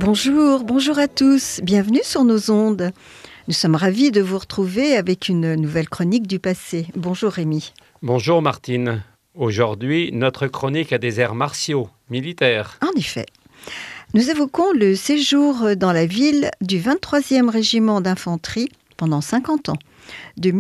Bonjour, bonjour à tous, bienvenue sur nos ondes. Nous sommes ravis de vous retrouver avec une nouvelle chronique du passé. Bonjour Rémi. Bonjour Martine. Aujourd'hui, notre chronique a des airs martiaux, militaires. En effet, nous évoquons le séjour dans la ville du 23e régiment d'infanterie pendant 50 ans, de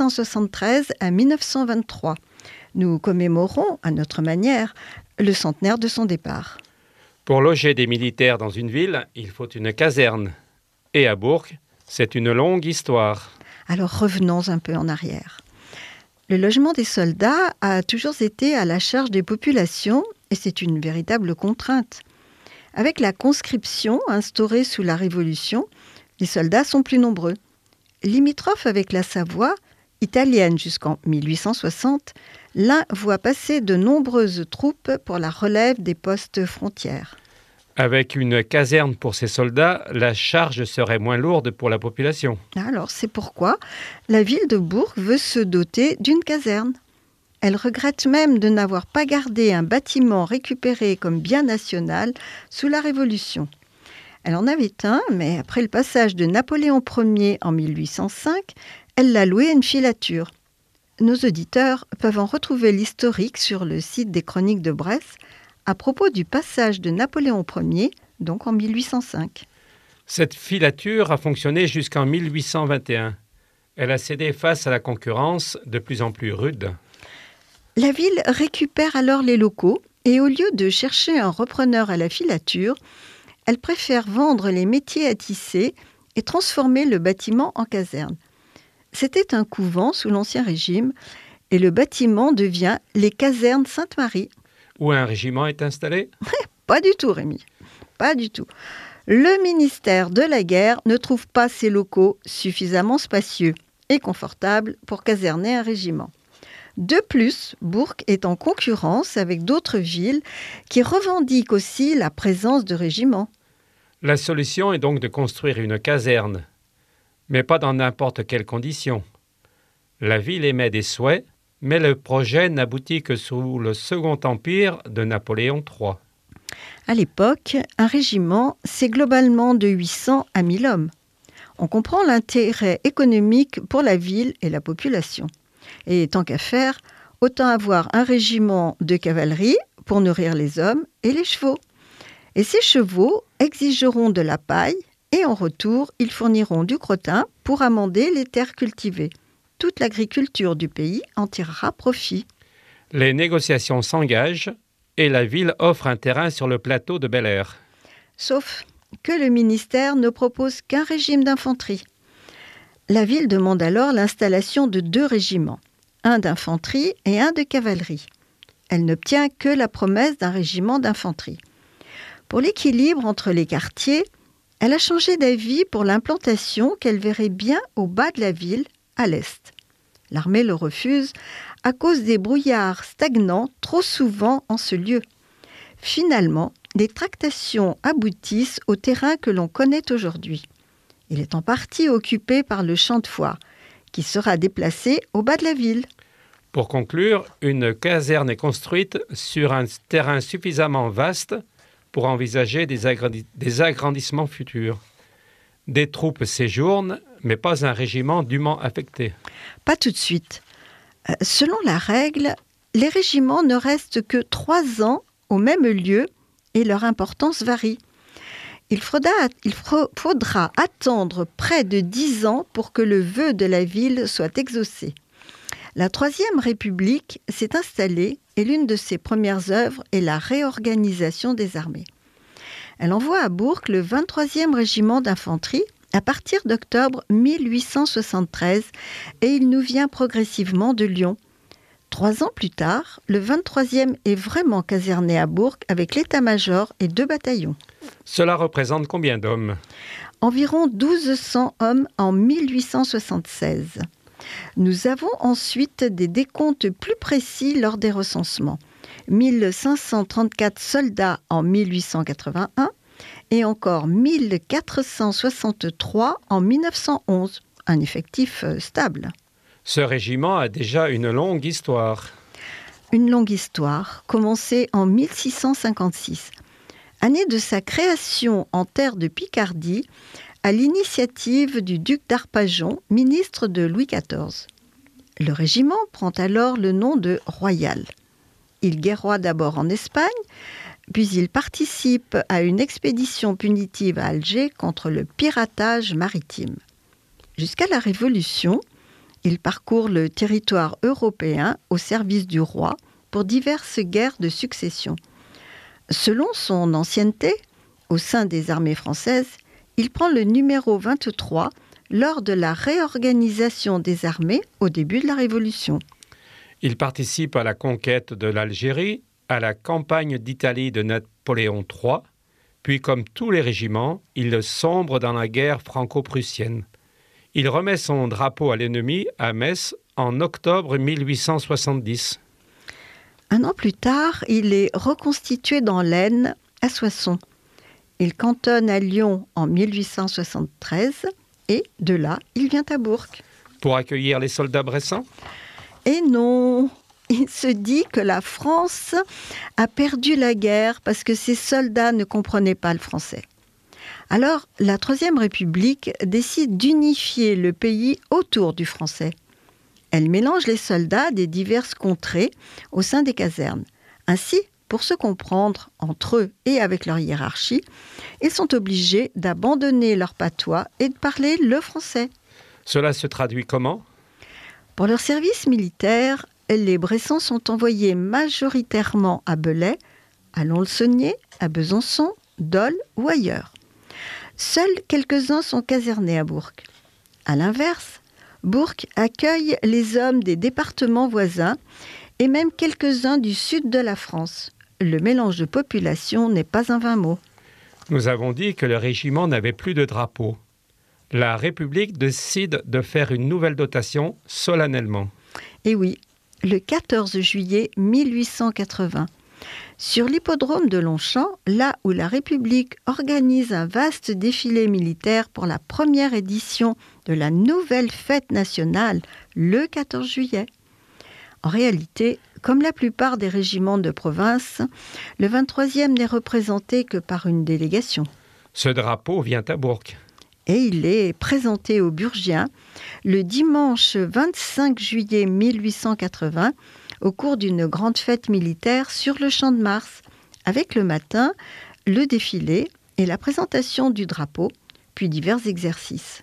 1873 à 1923. Nous commémorons, à notre manière, le centenaire de son départ. Pour loger des militaires dans une ville, il faut une caserne. Et à Bourg, c'est une longue histoire. Alors revenons un peu en arrière. Le logement des soldats a toujours été à la charge des populations et c'est une véritable contrainte. Avec la conscription instaurée sous la Révolution, les soldats sont plus nombreux. Limitrophe avec la Savoie, italienne jusqu'en 1860, l'Ain voit passer de nombreuses troupes pour la relève des postes frontières. Avec une caserne pour ces soldats, la charge serait moins lourde pour la population. Alors c'est pourquoi la ville de Bourg veut se doter d'une caserne. Elle regrette même de n'avoir pas gardé un bâtiment récupéré comme bien national sous la Révolution. Elle en avait un, mais après le passage de Napoléon Ier en 1805, elle l'a loué à une filature. Nos auditeurs peuvent en retrouver l'historique sur le site des Chroniques de Bresse à propos du passage de Napoléon Ier, donc en 1805. Cette filature a fonctionné jusqu'en 1821. Elle a cédé face à la concurrence de plus en plus rude. La ville récupère alors les locaux et au lieu de chercher un repreneur à la filature, elle préfère vendre les métiers à tisser et transformer le bâtiment en caserne. C'était un couvent sous l'Ancien Régime et le bâtiment devient les casernes Sainte-Marie. Où un régiment est installé ? Pas du tout, Rémi. Pas du tout. Le ministère de la Guerre ne trouve pas ces locaux suffisamment spacieux et confortables pour caserner un régiment. De plus, Bourg est en concurrence avec d'autres villes qui revendiquent aussi la présence de régiments. La solution est donc de construire une caserne, mais pas dans n'importe quelles conditions. La ville émet des souhaits, mais le projet n'aboutit que sous le Second Empire de Napoléon III. À l'époque, un régiment, c'est globalement de 800 à 1000 hommes. On comprend l'intérêt économique pour la ville et la population. Et tant qu'à faire, autant avoir un régiment de cavalerie pour nourrir les hommes et les chevaux. Et ces chevaux exigeront de la paille et en retour, ils fourniront du crottin pour amender les terres cultivées. Toute l'agriculture du pays en tirera profit. Les négociations s'engagent et la ville offre un terrain sur le plateau de Bel-Air. Sauf que le ministère ne propose qu'un régime d'infanterie. La ville demande alors l'installation de 2 régiments, un d'infanterie et un de cavalerie. Elle n'obtient que la promesse d'un régiment d'infanterie. Pour l'équilibre entre les quartiers, elle a changé d'avis pour l'implantation qu'elle verrait bien au bas de la ville, à l'est. L'armée le refuse à cause des brouillards stagnants trop souvent en ce lieu. Finalement, les tractations aboutissent au terrain que l'on connaît aujourd'hui. Il est en partie occupé par le champ de foire, qui sera déplacé au bas de la ville. Pour conclure, une caserne est construite sur un terrain suffisamment vaste pour envisager des agrandissements futurs. Des troupes séjournent, mais pas un régiment dûment affecté. Pas tout de suite. Selon la règle, les régiments ne restent que 3 ans au même lieu et leur importance varie. Il faudra attendre près de 10 ans pour que le vœu de la ville soit exaucé. La Troisième République s'est installée et l'une de ses premières œuvres est la réorganisation des armées. Elle envoie à Bourg le 23e régiment d'infanterie à partir d'octobre 1873 et il nous vient progressivement de Lyon. 3 ans plus tard, le 23e est vraiment caserné à Bourg avec l'état-major et 2 bataillons. Cela représente combien d'hommes ? Environ 1200 hommes en 1876. Nous avons ensuite des décomptes plus précis lors des recensements. 1534 soldats en 1881 et encore 1463 en 1911. Un effectif stable. Ce régiment a déjà une longue histoire. Une longue histoire, commencée en 1656. année de sa création en terre de Picardie, à l'initiative du duc d'Arpajon, ministre de Louis XIV. Le régiment prend alors le nom de Royal. Il guerroie d'abord en Espagne, puis il participe à une expédition punitive à Alger contre le piratage maritime. Jusqu'à la Révolution, il parcourt le territoire européen au service du roi pour diverses guerres de succession. Selon son ancienneté, au sein des armées françaises, il prend le numéro 23 lors de la réorganisation des armées au début de la Révolution. Il participe à la conquête de l'Algérie, à la campagne d'Italie de Napoléon III, puis comme tous les régiments, il sombre dans la guerre franco-prussienne. Il remet son drapeau à l'ennemi à Metz en octobre 1870. Un an plus tard, il est reconstitué dans l'Aisne, à Soissons. Il cantonne à Lyon en 1873 et de là, il vient à Bourg. Pour accueillir les soldats bressans ? Et non, il se dit que la France a perdu la guerre parce que ses soldats ne comprenaient pas le français. Alors, la Troisième République décide d'unifier le pays autour du français. Elle mélange les soldats des diverses contrées au sein des casernes. Ainsi, pour se comprendre entre eux et avec leur hiérarchie, ils sont obligés d'abandonner leur patois et de parler le français. Cela se traduit comment ? Pour leur service militaire, les Bressans sont envoyés majoritairement à Belay, à Lons-le-Saunier, à Besançon, Dole ou ailleurs. Seuls quelques-uns sont casernés à Bourg. À l'inverse, Bourg accueille les hommes des départements voisins et même quelques-uns du sud de la France. Le mélange de population n'est pas un vain mot. Nous avons dit que le régiment n'avait plus de drapeau. La République décide de faire une nouvelle dotation solennellement. Et oui, le 14 juillet 1880. Sur l'hippodrome de Longchamp, là où la République organise un vaste défilé militaire pour la première édition de la nouvelle fête nationale, le 14 juillet. En réalité, comme la plupart des régiments de province, le 23e n'est représenté que par une délégation. Ce drapeau vient à Bourg. Et il est présenté aux Burgiens le dimanche 25 juillet 1880 au cours d'une grande fête militaire sur le Champ de Mars, avec le matin, le défilé et la présentation du drapeau, puis divers exercices.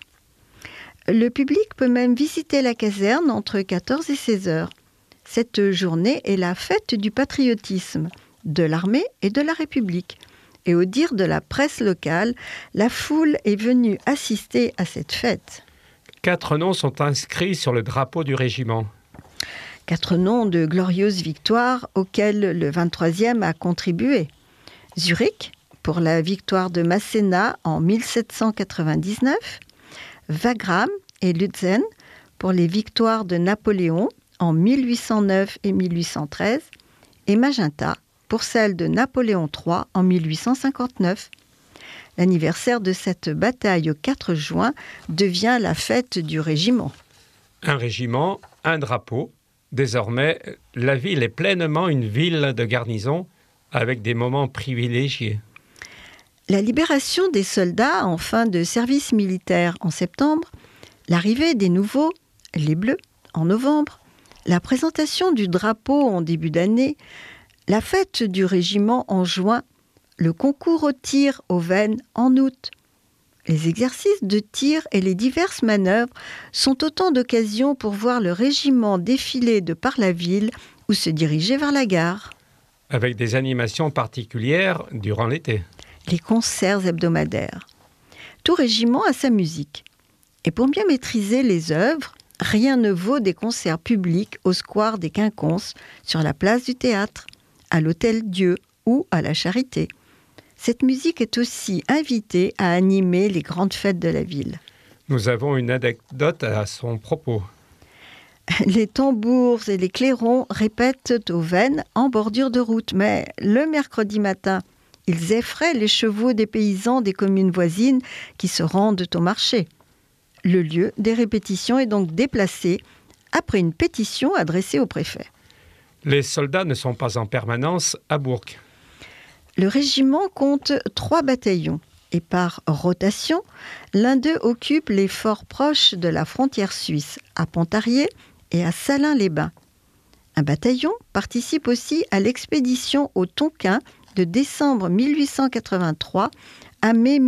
Le public peut même visiter la caserne entre 14 et 16 heures. Cette journée est la fête du patriotisme, de l'armée et de la République. Et au dire de la presse locale, la foule est venue assister à cette fête. 4 noms sont inscrits sur le drapeau du régiment. 4 noms de glorieuses victoires auxquelles le 23e a contribué. Zurich, pour la victoire de Masséna en 1799. Wagram et Lutzen, pour les victoires de Napoléon en 1809 et 1813. Et Magenta, pour celle de Napoléon III en 1859. L'anniversaire de cette bataille au 4 juin devient la fête du régiment. Un régiment, un drapeau. Désormais, la ville est pleinement une ville de garnison avec des moments privilégiés. La libération des soldats en fin de service militaire en septembre, l'arrivée des nouveaux, les Bleus, en novembre, la présentation du drapeau en début d'année, la fête du régiment en juin, le concours au tir aux Vennes en août. Les exercices de tir et les diverses manœuvres sont autant d'occasions pour voir le régiment défiler de par la ville ou se diriger vers la gare. Avec des animations particulières durant l'été. Les concerts hebdomadaires. Tout régiment a sa musique. Et pour bien maîtriser les œuvres, rien ne vaut des concerts publics au square des Quinconces, sur la place du théâtre, à l'Hôtel-Dieu ou à la Charité. Cette musique est aussi invitée à animer les grandes fêtes de la ville. Nous avons une anecdote à son propos. Les tambours et les clairons répètent aux Vennes en bordure de route, mais le mercredi matin, ils effraient les chevaux des paysans des communes voisines qui se rendent au marché. Le lieu des répétitions est donc déplacé après une pétition adressée au préfet. Les soldats ne sont pas en permanence à Bourg. Le régiment compte 3 bataillons et par rotation, l'un d'eux occupe les forts proches de la frontière suisse, à Pontarlier et à Salins-les-Bains. Un bataillon participe aussi à l'expédition au Tonkin de décembre 1883 à mai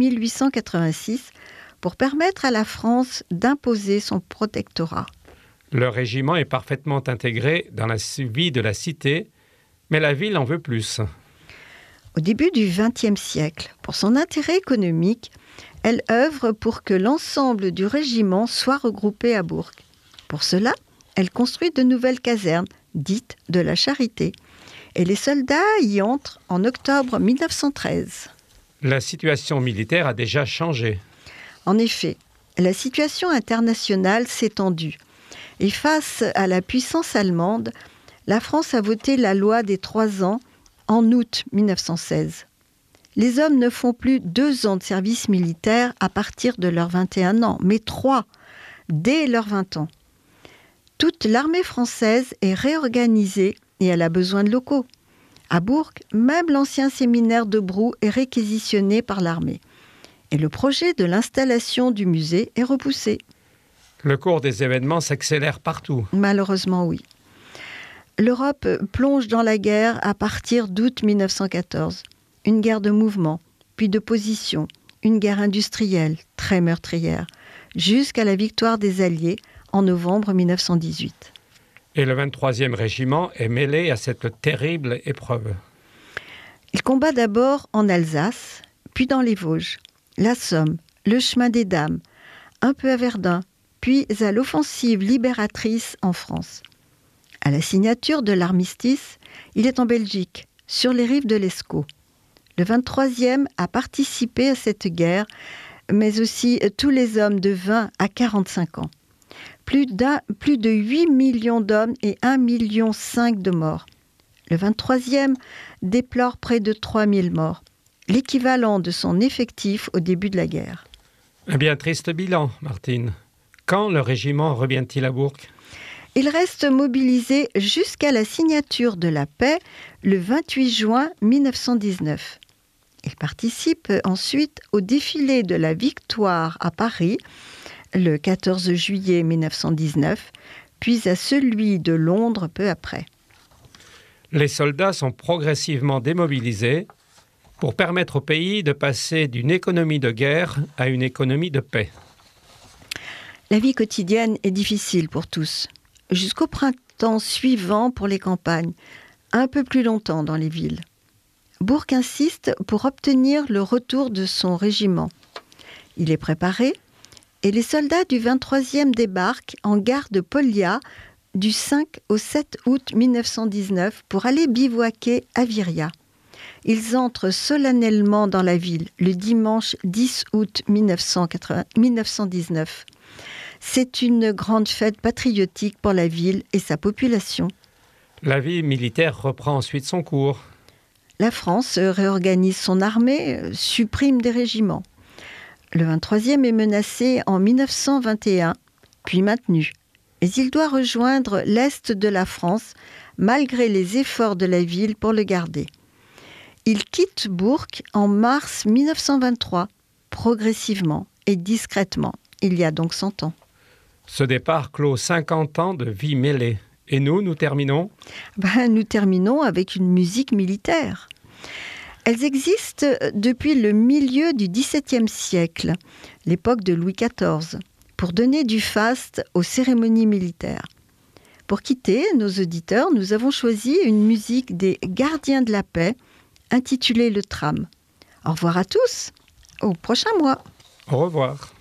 1886 pour permettre à la France d'imposer son protectorat. Le régiment est parfaitement intégré dans la vie de la cité, mais la ville en veut plus. Au début du XXe siècle, pour son intérêt économique, elle œuvre pour que l'ensemble du régiment soit regroupé à Bourg. Pour cela, elle construit de nouvelles casernes, dites de la Charité, et les soldats y entrent en octobre 1913. La situation militaire a déjà changé. En effet, la situation internationale s'est tendue. Et face à la puissance allemande, la France a voté la loi des 3 ans en août 1916. Les hommes ne font plus 2 ans de service militaire à partir de leurs 21 ans, mais 3, dès leurs 20 ans. Toute l'armée française est réorganisée et elle a besoin de locaux. À Bourg, même l'ancien séminaire de Brou est réquisitionné par l'armée. Et le projet de l'installation du musée est repoussé. Le cours des événements s'accélère partout. Malheureusement, oui. L'Europe plonge dans la guerre à partir d'août 1914. Une guerre de mouvement, puis de position, une guerre industrielle, très meurtrière, jusqu'à la victoire des Alliés en novembre 1918. Et le 23e régiment est mêlé à cette terrible épreuve. Il combat d'abord en Alsace, puis dans les Vosges, la Somme, le chemin des Dames, un peu à Verdun, puis à l'offensive libératrice en France. À la signature de l'armistice, il est en Belgique, sur les rives de l'Escaut. Le 23e a participé à cette guerre, mais aussi tous les hommes de 20 à 45 ans. Plus de 8 millions d'hommes et 1,5 million de morts. Le 23e déplore près de 3000 morts, l'équivalent de son effectif au début de la guerre. Un bien triste bilan, Martine. Quand le régiment revient-il à Bourg ? Il reste mobilisé jusqu'à la signature de la paix le 28 juin 1919. Il participe ensuite au défilé de la Victoire à Paris le 14 juillet 1919, puis à celui de Londres peu après. Les soldats sont progressivement démobilisés pour permettre au pays de passer d'une économie de guerre à une économie de paix. La vie quotidienne est difficile pour tous, jusqu'au printemps suivant pour les campagnes, un peu plus longtemps dans les villes. Bourg insiste pour obtenir le retour de son régiment. Il est préparé et les soldats du 23e débarquent en gare de Polya du 5 au 7 août 1919 pour aller bivouaquer à Viria. Ils entrent solennellement dans la ville le dimanche 10 août 1919. C'est une grande fête patriotique pour la ville et sa population. La vie militaire reprend ensuite son cours. La France réorganise son armée, supprime des régiments. Le 23e est menacé en 1921, puis maintenu. Mais il doit rejoindre l'est de la France, malgré les efforts de la ville pour le garder. Il quitte Bourg en mars 1923, progressivement et discrètement. Il y a donc 100 ans. Ce départ clôt 50 ans de vie mêlée. Et nous terminons ? Nous terminons avec une musique militaire. Elles existent depuis le milieu du XVIIe siècle, l'époque de Louis XIV, pour donner du faste aux cérémonies militaires. Pour quitter nos auditeurs, nous avons choisi une musique des Gardiens de la Paix, intitulée Le Tram. Au revoir à tous, au prochain mois. Au revoir.